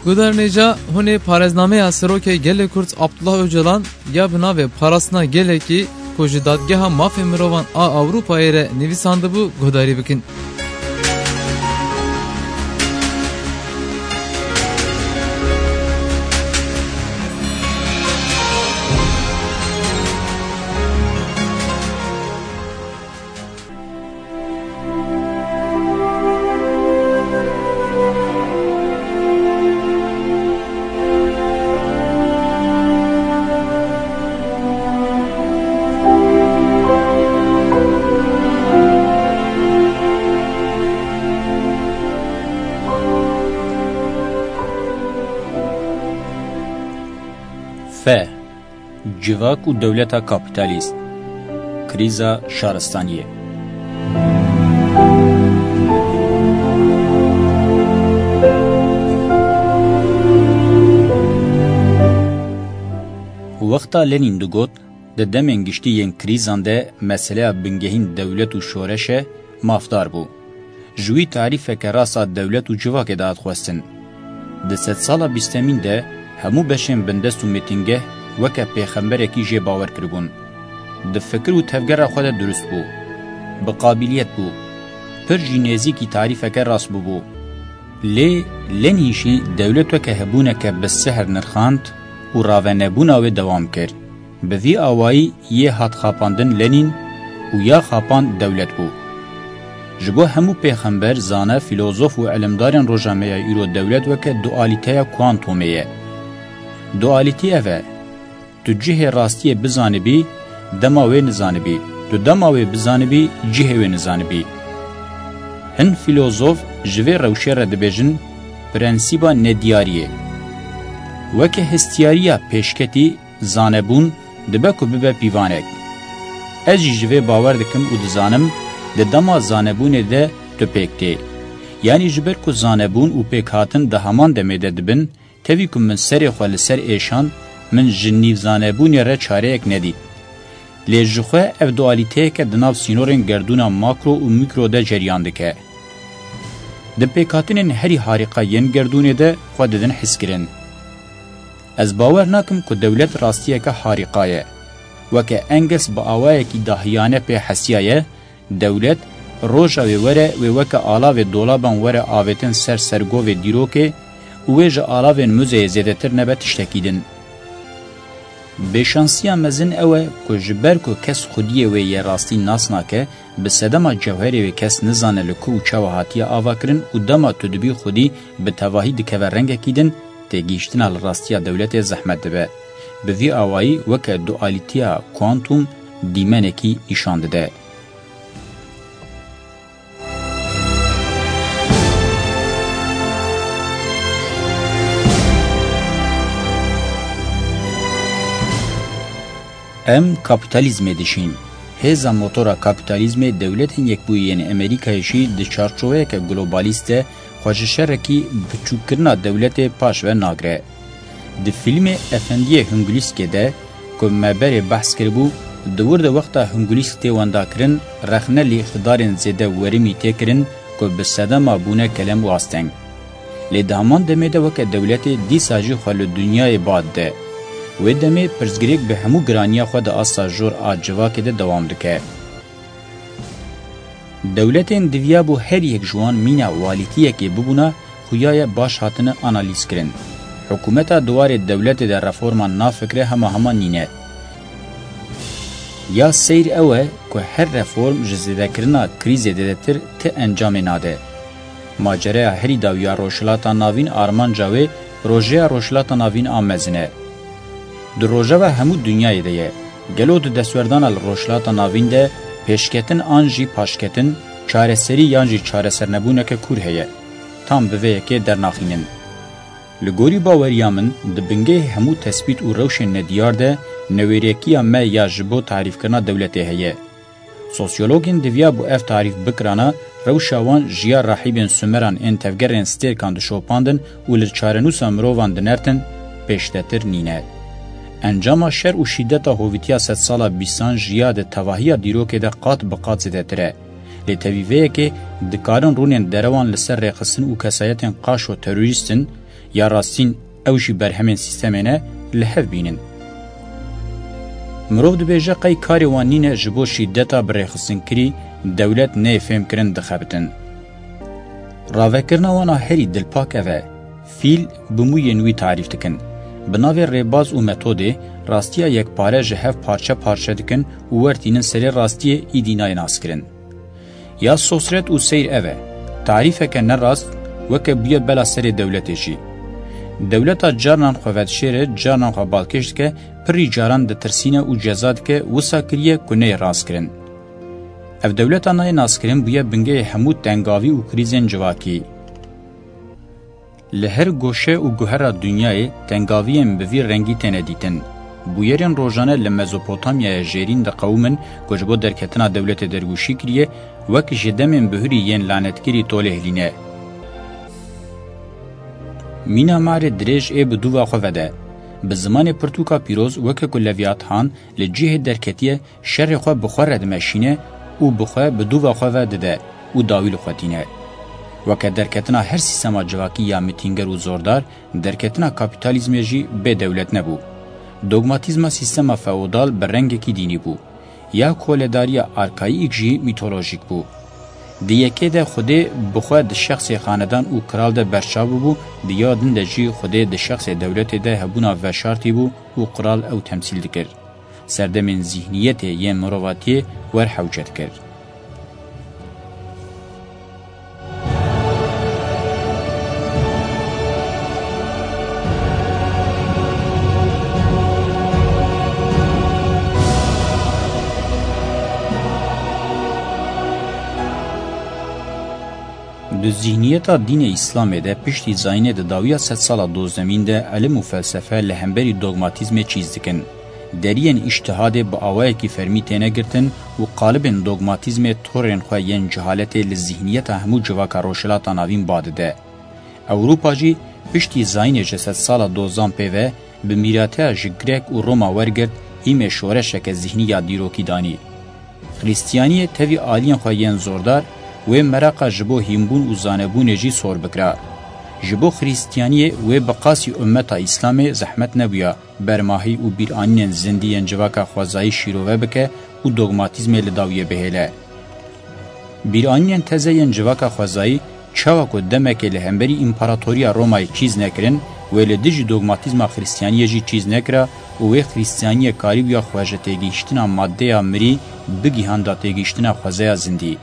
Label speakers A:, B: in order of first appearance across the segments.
A: Guderneca hune parezname seroke gele Kurt Abdullah Öcalan ya bina ve parasına gele ki koji dadgeha mafya mirovan a Avrupa ere nivisandı bu godari bikin.
B: Civak û dewleta kapitalîst, krîza şaristaniyê. Wexta Lenin digot, di demên giştî yên krîzan de meseleya bingehîn dewlet û şoreş e mafdar bû. Ji wî tarîfeke rasa dewlet û civakê de hat xwestin. Di sedsala bîstemîn de hemû beşên bindest û mîtingeh weke pêxemberekî jê bawer kiribûn. Di fikir û tevgera xwe de durust bû. Bi qabiliyet bû. Pir jî nêzîkî tarîfeke rast bûbû. Lê Lenin jî dewlet weke hebûneke bi seher nirxand û ravenebûna wê dewam kir. Bi vî awayî yê hat xapandin Lenin û ya xapan dewlet bû. Ji bo hemû pêxember, zane, fîlozof û elimdarên rojameya îro dewlet weke dualîteya kuantumê ye. Dualîtê ev e. Tu cihê rastiyê bizanibî, dema wê nizanibî. Tu dema wê bizanibî, cihê wê nizanibî. Hin fîlozof ji vê rewşê re dibêjin prensîba nediyariyê. Weke hestiyariya pêşketî zanebûn dibe ku bibe pîvanek. Ez jî ji vê bawer dikim û dizanim di dema zanebûnê de tu pêk tê. Yani ji ber ku zanebûn û pêkhatin di heman demê de dibin, tevî ku min serê xwe li ser êşan, min ji nîvzanebûnê re çareyek nedît. Lê ji xwe ev dualîteyeke di nav sînorên gerdûna makro û mîkro de ceryan dike. Di pêkhatinên herî harîqa yên gerdûnê de xwe didin hiskirin. Ez bawer nakim ku dewlet rastiyeke harîqa ye. Weke Engels bi awayekî dahiyane pê hesiya ye, dewlet roja wê were wê weke alavê dolaban were avêtin ser sergovê dîrokê û wê ji alavên muzeyê zêdetir nebe tiştekî din. Bêşansiya mezin ew e ku ji ber ku kes xwediyê wê yê rastî nas nake, bi sedema cewherê wê kes nizane li ku û çawa hatiye avakirin û dema tu dibî xwedî bi tevahî dikeve rengekî din, têgîştina li rastiya dewletê zehmet dibe. Bi vî awayî weke dualîteya kuantum dîmenekî nîşan dide. Em kapitalizmê dişîn. Hêza motora kapitalizmê dewletên Yekbûyiyên Amerîkayê jî di çarçoveyeke globalîst de xwe ji şerekî biçûkkirina dewletê paş ve nagre. Di filmê Efendiyê Hungulîskê de ku me berê behs kiribû, di wir de wexta Hungulîsk tê wendakirin, rexne lê îxtidarên zêde werimî tê kirin ku bi sedema bûne kelem û asteng. Lê di heman demê de weke dewletê dîsa jî xwe li dunyayê bad de. Wê demê pirsgirêk bi hemû giraniya xwe di asa jor a civakê de dewam dike. Dewletên diviya bû her yek ji wan mîna walîtiyekê bibûna, xuyaya baş hatine analîz kirin. Hikûmeta duwarê dewletê de reforma nafikre hema nîne. Ya seyr ew e ku her reform ji zêdekirina krîzê de tir ti encamê nade. Macereya herî dawiya rojhilata navîn armanca wê projeya rojhilata navîn a mezin e. Di rojeva hemû dunyayê de ye. Gelo di destwerdana li rojhilata navîn de pêşketin an jî paşketin, çareserî yan jî çaresernebûneke kûr heye. Tam bi vê yekê dernaxînin. Li gorî baweriya min di bingehê hemû tespît û rewşên nediyar de newêrekiya me ya ji bo tarîfkirina dewletê heye. Sosyologên diviya bu ev tarîf bikirana rewşa wan jiya rahîbên Sümeran ên tevgerên stêrkan dişopandin û li çarenûsa mirovan dinertin pêştetir nîne. Encama şer û şîddeta hovîtiya sed sala bîstan jiya de tevahiya dîrokê de qat bi qat zêdetir e. Lê tevî vê yekê dikarin rûnên derewan li ser rêxistin û kesayetên qaş û terorîstin یا راستین او جی برهمین سیستمینه لحف بینن. مروف دبیجه قی کاری وانین جبو شیدتا برخصن کری دولت نه فهم کرن دخبتن. راوکرنا وانا هری دلپاک اوه فیل بموی نوی تعریف دکن. بناوی ریباز و متوده راستیا یک پاره جهف پارچه پارچه دکن و ورتینن سری راستی ایدینای ناس کرن. یا سوسرت و سیر اوه تعریفه که نراست وکه بیا بلا سری دولتی جی. دولتا جارنان خواد شیره جارنان خواه بالکشت که پری جاران ده ترسینه و جزاد که وسا کریه کنه راست کرن. اف دولتا نای ناس کرن بیا بنگه همو تنگاوی و کریزن جواکی. لهر گوشه و گوهر دنیای تنگاویم بوی رنگی تنه دیتن. بویرین روزانه لمزوپوتامیا جیرین ده قومن گوجبو درکتنا دولت درگوشی کریه وک جدمن بهری ین لعنتگیری توله هلینه. مینا مار درج ای بدو خوده. به زمان پرتوکا پیروز وک کلویات هان لجیه درکتیه شر خو بخوره دمشینه او بخواه بدو خوده ده او داویل خوتینه. وک درکتنا هر سیستما جواکی یا میتینگر و زوردار درکتنا کاپیتالیزم جی به دولت نبو. دوگماتیزم سیستما فئودال به رنگ کی دینی بو یا کولداری آرکاییک جی میتولوژیک بو. دیگه ده خوده بخواد شخص خاندان او کرال ده برچاو بو دیادن ده جی خوده ده شخص دولت ده هبونا و شرطی بو او کرال او تمثیل دکر. سردمن ذهنیت ین مرواتی ور حوجت کرد. د ذهنیت دین اسلام ده پشتی زاینه ده داویا 100 سال دوزمین ده علم و فلسفه لهمبری دوگماتیزم چیز دکن. درین اجتهاد با آوائه کی فرمی تینه گرتن و قالب دوگماتیزم طورین خواهین جهالت لذهنیت همو جواکا روشلات ناوین باده ده. اوروپا جی پشتی زاینه 100 سال دوزان پیوه به میراته جگرک و روما ورگرد ایم شورشک ذهنی یا دیروکی دانی. خریستیانی تاوی آلین خواهین زوردار و مراقا جبو هیمبون و زانبون جی سور بکرا. جبو خریستیانی و بقاسی امتا اسلام زحمت نبویا برماهی و بیرانین زندین جواکا خوازایی شیروه بکه و دوگماتیزم لداویه بهله. بیرانین تزین جواکا خوازایی چاوکو دمکه لهمبری امپاراتوریا رومای چیز نکرن و لدیج دوگماتیزم خریستیانی جی چیز نکرا و خریستیانی کاریبیا خواجتگیشتنا ماده مری بگیهاندا تگیشتنا خوازaya زندی.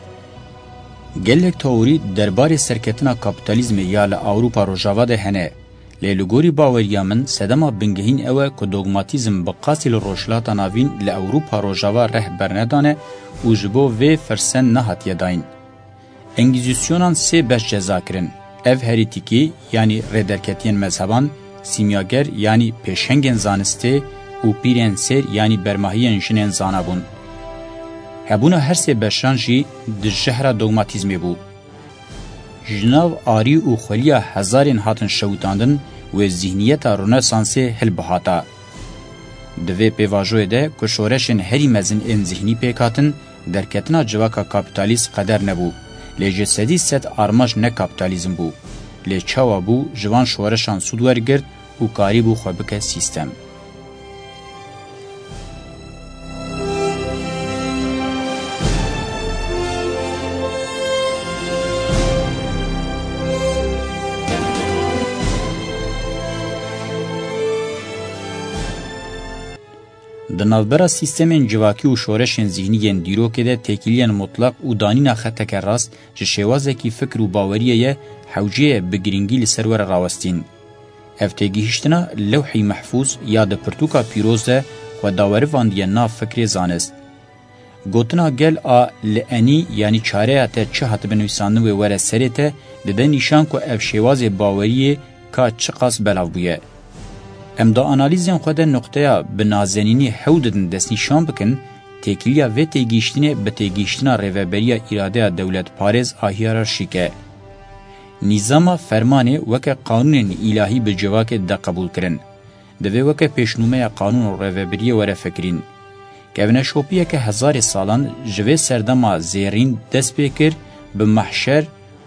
B: گلک تئوری درباره سرکتنا کاپیتالیزم یا ل اوروپا روجاوا ده هنه لګوري باوریامن سدما بنگهین اوه کو دوگماتیزم بقاسل روشلاتا ناوین ل اوروپا روجاوا رهبر ندانه او جبو و فرسن نه هاتیه داین انگیزیسیونان سه بش جزا کرن اف هریتیکی یعنی ردرکتین مذهبان سیمیاگر یعنی پیشنگن زانسته او پیرنسر یعنی برماهین جنن زانابون هبونا هر سه بشان جی د جهره دوگماتیزمی بو. جناو آری و خلیا هزارین هاتن شوتاندن و ذهنیت رنسانسی هل بهاتا. دوی پیواجوی ده که شورشن هری مزن این ذهنی پیکاتن درکتنا جواکا کابیتالیست قدر نبو. لیجه سدی ست آرماج نه کابیتالیزم بو. لی چاوا بو جوان شورشان سودور گرد و کاری بو خوابک سیستم. د نوبره سیستمین جواکی و شورشن ذهنی دیروکه ده تکیلین مطلق و دانینا خطک راست جه شوازه کی فکر و باوریه حوجه بگرینگی لسرور راوستین. افتگیشتنا لوحی محفوظ یا ده پرتوکا پیروز ده و داوره واندیه ناف فکر زانست. گوتنا گل آ لعنی یعنی چاره اته چه حتی بنویساندن و وره سره ته ده نشان که اف شواز باوریه که چه قاس بلاو بویه. ام دا انالیزین خود نقطه به نازنینی حودن دست نشان بکن تکیلیا و تیگیشتنه به تیگیشتنا ریوبریا اراده دولت پارز آهیارشیکه. نظام فرمانه وک قانون الهی به جواک دا قبول کرن. دوی وک پیشنومه قانون ریوبریا وره فکرین. که شوپیه که هزار سالان جوه سردما زیرین دست بکر به محشر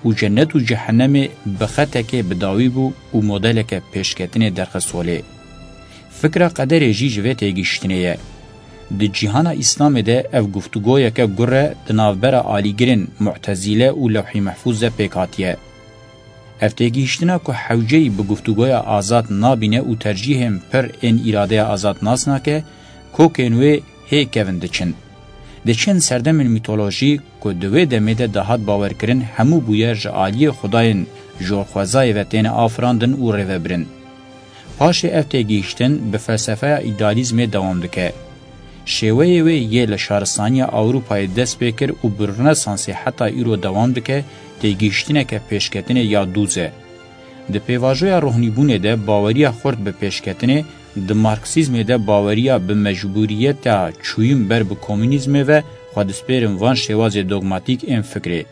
B: و جنت و جهنم بخطک بداوی بو و مدلک پیشکتن درخصوله. فکر قدر جی جوه تیگیشتنیه. د جهان اسلام ده اف گفتگویا که گره دنافبر آلیگرین معتزیله و لوحی محفوظ پیکاتیه. اف تیگیشتنا که حوجهی به گفتگویا آزاد نابینه و ترجیحم پر این اراده آزاد ناسنا که کوکنوی هی کونده چن. دچن سردمن میتولوژی که دوی دمیده دهات باور کرن همو بویر جعالی خداین جورخوزای و تین آفراندن و روبرن. پاش اف تیگیشتن به فلسفه ایدالیزم دوام دکه. شیوه وی یه لشارستانی اوروپای دست بکر و برنسانسی حتی ایرو دوام دکه تیگیشتنه که پیشکتنه یا دوزه. ده پیواجوی روحنیبونه ده باوریا خورد به پیشکتنه ده مارکسیزم ده باوریا به مجبوریت تا چویم بر به کمونیزم و خودسپیرم وان شواز دوگماتیک این فکره.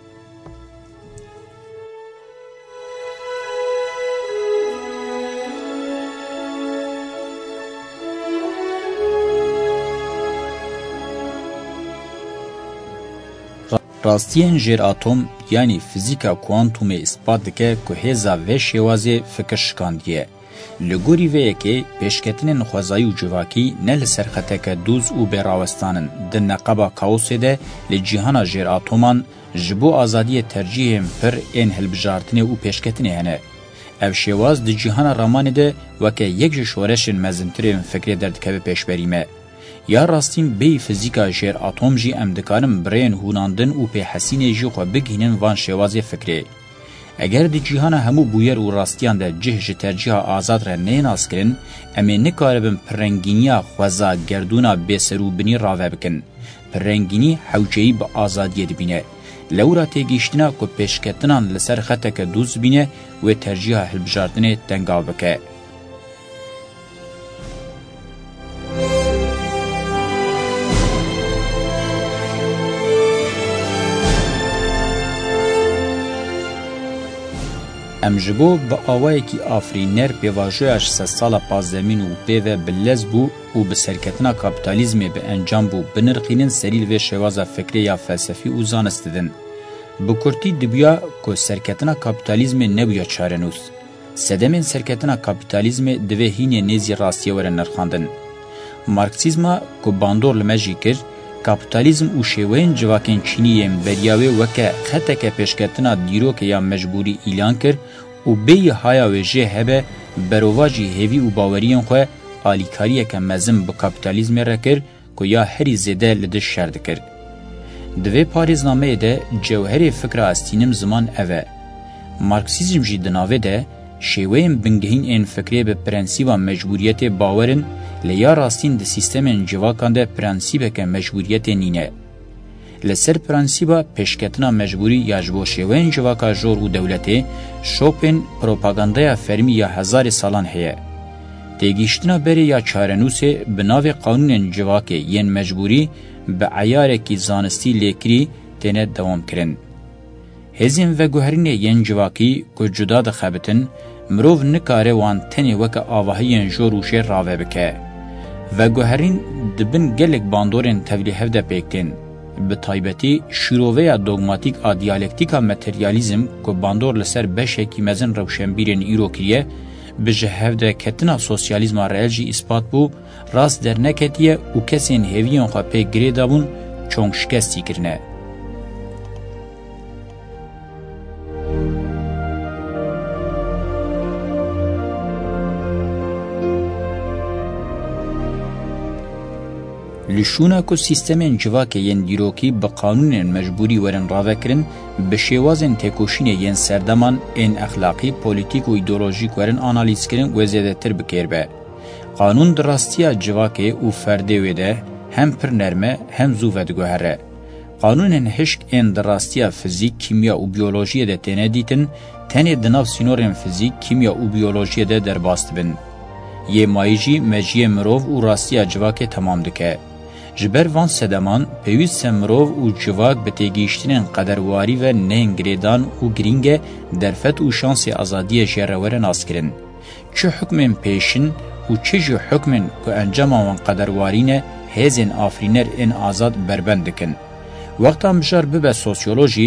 B: راستین جیر اتم یعنی فیزیکا کوانتوم اثبات دکه که هزا و شوازی فکر شکاندیه. لگوری وی که پیشکتن نخوازایی و جواکی نل سرخطک دوز و براوستانن ده نقبا کاوسی ده لجیهانا جیر اتمان جبو آزادی ترجیحم پر این هلبجارتنه و پیشکتنه هنه. او شواز ده جیهانا رامان ده وکه یک شورشن مزنترین فکر دردکه پیشبریمه. یا راستین بی فیزیکا جیر اتم جی ام دکارم برین هوناندن و پی حسین جی خو بگینن وان شواز فکری. اگر دی جیهان همو بویر و راستیان ده جه ترجیح آزاد را نیناس کرن، امی نکاربن پرنگینیا خوزا گردونا بیسرو بنی راوه بکن. پرنگینی حوجهی با آزادی دبینه. لورا تیگیشتنا که پیشکتنان لسر خطک دوز بینه و ترجیح هلبجاردن تنگاو بکه. امجبو با آوائي کی آفرینر پیواجویش 3 سال پازدمین و پیوه بلز بو و بسرکتنا کابیتالیزم به انجام بو بنرخینن سریل و شوازا فکری یا فلسفی و زانستدن. بکرتی دبیا که سرکتنا کابیتالیزم نبویا چارنوس. سدمین سرکتنا کابیتالیزم دوه هینی نیزی راستیه ورن نرخاندن. مارکسیزما که باندور لمجی کرد، کاپیتالیزم و شیوین جواکن چینیم بریاوی وکه خطک پیشکتنا دیرو که یا مجبوری اعلان کرد و بی هایا وجه هبه برواجی هیوی و باوریان خواه آلیکاریه که مزم با کاپیتالیزم را کرد که یا هری زیده لدش شرد کرد. دوی پاریزنامه ده جوهر فکر استینم زمان اوه. مارکسیزم جی دناوه ده شیوین بنگهین این فکری به پرنسیبا مجبوریت باورن لیا راستین ده سیستمن جواکان ده پرنسیبه که مجبوریت نینه. لسر پرنسیبا پیشکتنا مجبوری یا جبو شیوین جواکا جور و دولته شوپن پروپاگاندایا فرمی یا 1000 سالان هیه. تیگیشتنا بری یا چارنوسه بناو قانون جواکه ین مجبوری به عیاره کی زانستی لیکری تینه دوام کرن. هزین و گوهرین ین جواکی که جدا ده خبتن مروف نکاره وان تنی وک آواهی جوروشه راوه بکه. و گوهرین دبن گلک باندورن تولیه ده پیکتن. به طایبتی شروعه دوگماتیک آ دیالکتیکا متریالیزم که باندور لسر بشه کی مزن روشنبیرن ایرو کریه به جهه ده کتنا سوسیالیزم رئیل جی اثبات بو راست در نکتیه و کسین هیویان خواه پی گریده بون چونگ شکستی کرنه. لشونا کو سیستمین جواکه ین دیروکی به قانون مجبوری ورن راوه کرن به شیوازن تکوشین ین سردمان این اخلاقی، پولیتیک و ایدولوژیک ورن آنالیز کرن و زیده تر بکر به. قانون درستیا جواکه و فرده ویده هم پر نرمه هم زوفت گوهره. قانون هشک این درستیا فیزیک، کیمیا و بیولوژی ده تنه دیتن تنه دناف سینورن فیزیک، کیمیا و بیولوژی ده در باست بن. یه مایجی مجیه مروف و راستیا جواکه تمام دکه. جبر وان سدمان پیوست سمروف و جواک به تیگیشتنین قدرواری و نهنگریدان و گرینگ درفت و شانس ازادی جراور ناس کرن. چه حکمین پیشن و چه جو حکمین که انجام وان قدروارین هزین آفرینر این آزاد بربند کن. وقتا مجار ببه سوسیولوژی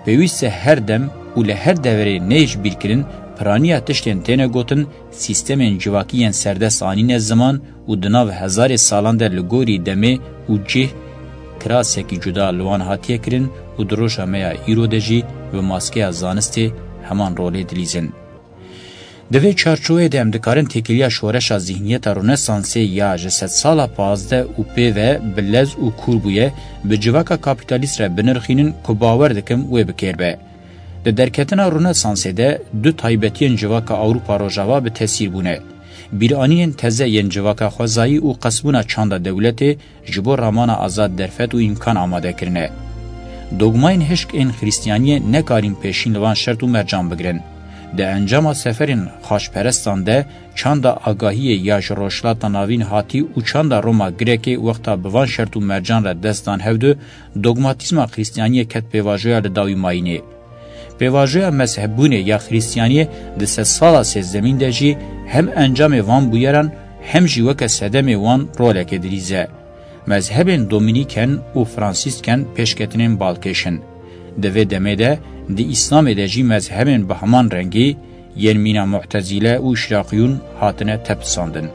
B: پێویستە هەر دەم û li her deverê nêj bîrkirin piraniya tiştên têne gotin sîstemên civakî yên serdest anîne ziman û di nav hezarê salan de li gorî demê û cih kirasekî cuda li wan hatiye kirin û di roja me ya îro de jî bi maskeya zanistê heman rolê dilîzin. Di vê çarçovê de em dikarin têkiliya şoreşa zihniyeta Rûnesansê ya ji sed sala 15 û pê ve bi lez û kûr bûye bi civaka kapitalîst re binirxînin ku bawer dikim wê bikêrbe. Di derketina Rûnesansê de du taybetiyên civaka Ewropa Rojava bi tesîr bûne. Bîranînên teze yên civaka xwezayî û qesbûna çanda dewletê ji bo ramana azad derfet û îmkan amadekirine. Dogmayên hişk ên xrîstiyaniyê nekarîn pêşîn li van şert û mercan bigirin. Di encama seferên xaşperestan de çanda agahiyê ya ji rojhilata navîn hatî û çanda Roma Grekê wexta bi van şert û mercan re destan hevdu, dogmatîzma xrîstiyaniyê ket pêvajoya li dawî mayînê. Pêvajoya mezhebûnê ya xrîstiyaniyê di sed sala sêzdemîn de jî hem encamê van bûyeran hem jî weke sedemê wan rolekê dilîze. Mezhebên Dominîken û Fransîsken pêşketinên balkêşin. Di vê demê de di İslamê de jî mezhebên bi heman rengî yên mîna Mu'tezîle û İşraqiyûn hatine tepsandin.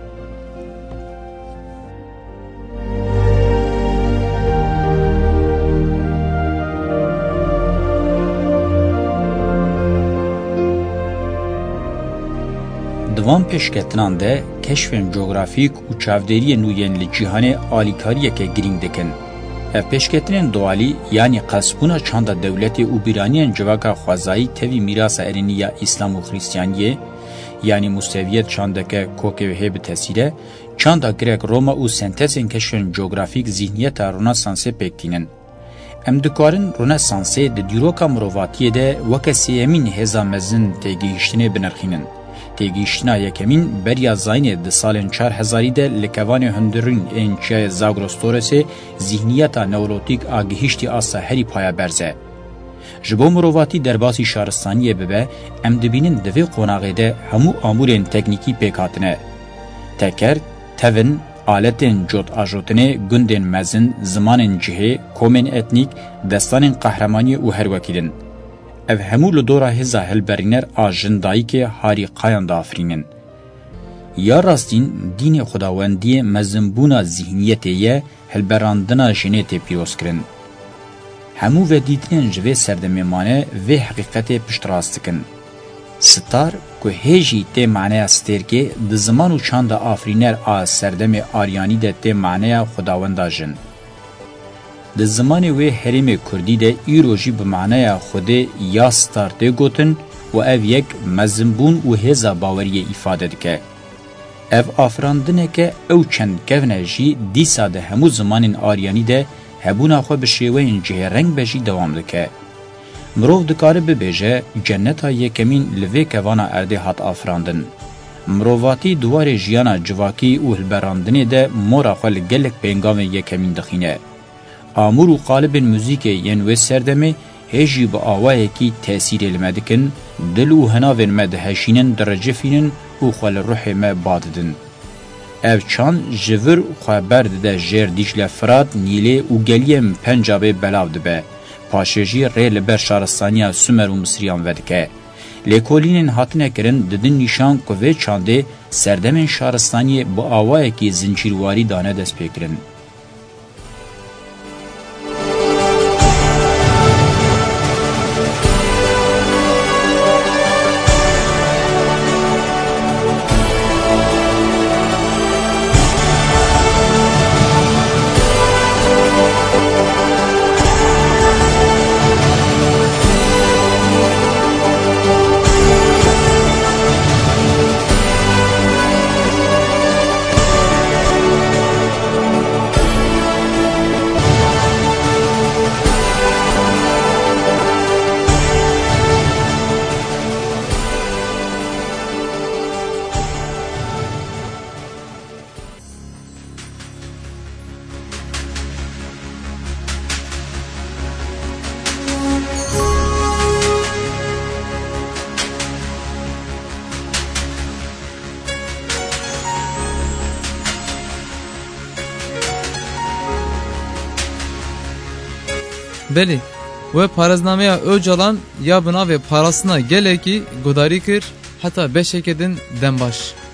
B: Van pêşketinan de keşfên coğrafîk û çavderiyên nû yên li cîhanê alîkariyeke girîng dikin. Ev pêşketinên doğalî yanî qesbûna çanda dewletê û bîraniyên civaka xwezayî tevî mîrasa erênî ya İslam û xrîstiyaniyê, yanî Museviyet çandeke kokê hê bi tesîre, çanda Grek Roma û sentezên keşfên coğrafîk zihniyeta Rûnesansê pêktînin. Em dikarin Rûnesansê di dîroka mirovatiyê de weke sêyemîn hêza mezin têgihîştinê binirxînin. Têgihîştina yekemîn beriya Zaynê di salên 4000 de li kevanê hundirîn ên çiyayê Zagros Torresê zihniyeta newrotîk a gihîştî asa herî paya berz e. Ji bo mirovatî derbasî şaristaniyê bibe, em dibînin di vê qonaqê de hemû amûrên teknîkî pêk hatine. Teker, tevin, aletên cot-ajotinê, gundên mezin, zimanên cihê, komên etnîk, destanên qehremaniyê û her wekî din. Ev hemû li dora hêza hilberîner a jindayîkê harîqayan da afirînin. Ya rastîn dînê xudawendiyê mezinbûna zihniyetê ye hilberandina jinê tê pîrozkirin. Hemû vedîtinên ji vê serdemê mane vê heqîqetê piştrast dikin. Star ku hêjî tê maneya stêrkê di ziman û çanda afirîner a serdemê aryanî de tê maneya xudawenda jin. Di zimanê wê herêmê Kurdî de îro jî bi maneya Xwedê ya star tê gotin û ev yek mezinbûn û hêza baweriyê îfade dike. Ev afirandineke ew çend kevne jî dîsa de hemû zimanên aryanî de hebûna xwe bi şêweyên cihêreng be jî dewam dike. Mirov dikare bibêje cenneta yekemîn li vê kevana erdê hat afirandin. Mirovatî duwarê jiyana civakî û hilberandinê de mora xwe li gelek pêngavên yekemîn dixîne. Amûr û qalibên muzîkê yên wê serdemê hêjî bi awayekî tesîrê li me dikin, dil û hinavên me diheşînin, direcifînin û xwe li ruhê me badidin. Ev çand ji vir xwe berdide jêr Dîcle Firat, Nîlê û geliyên Pencabê belav dibe. Paşê jî rê li ber şaristaniya Sümer û Misriyan vedike. Lêkolînên hatine kirin didin nîşan ku vê çandê serdemên şaristaniyê bi awayekî zincîrwarî dane dest pêkirin.
A: Belê, ve paraznameya Öcalan ya buna ve parasına geleki godari kir hatta beşekedin dembaş.